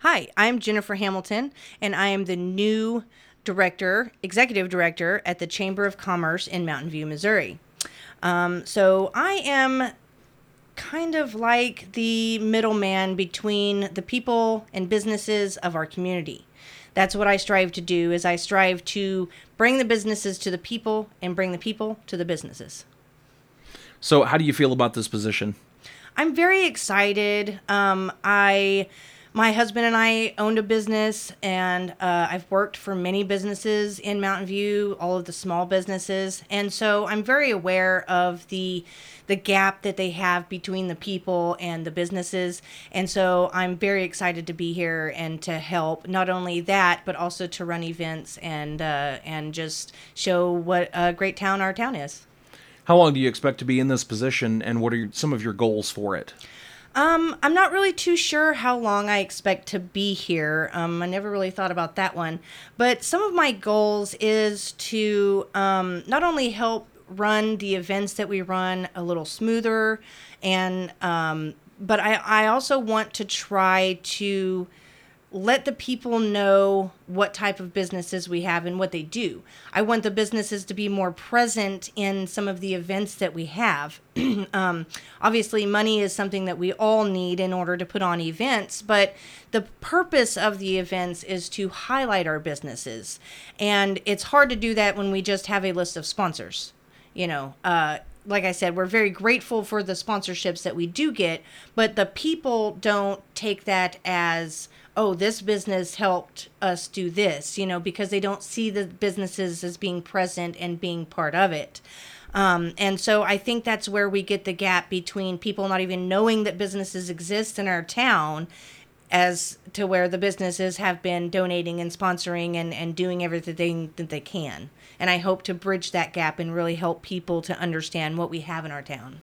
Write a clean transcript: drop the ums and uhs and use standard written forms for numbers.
Hi, I'm Jennifer Hamilton, and I am the new executive director at the Chamber of Commerce in Mountain View, Missouri. So I am kind of like the middleman between the people and businesses of our community. That's what I strive to do. Is I strive to bring the businesses to the people and bring the people to the businesses. So, how do you feel about this position? I'm very excited. My husband and I owned a business, and I've worked for many businesses in Mountain View, all of the small businesses, and so I'm very aware of the gap that they have between the people and the businesses, and so I'm very excited to be here and to help. Not only that, but also to run events and just show what a great town our town is. How long do you expect to be in this position, and what are some of your goals for it? I'm not really too sure how long I expect to be here. I never really thought about that one. But some of my goals is to not only help run the events that we run a little smoother, and but I also want to try to let the people know what type of businesses we have and what they do. I want the businesses to be more present in some of the events that we have. Obviously, money is something that we all need in order to put on events, but the purpose of the events is to highlight our businesses. And it's hard to do that when we just have a list of sponsors. Like I said, we're very grateful for the sponsorships that we do get, but the people don't take that as, oh, this business helped us do this, because they don't see the businesses as being present and being part of it. And so I think that's where we get the gap between people not even knowing that businesses exist in our town, as to where the businesses have been donating and sponsoring and doing everything that they can. And I hope to bridge that gap and really help people to understand what we have in our town.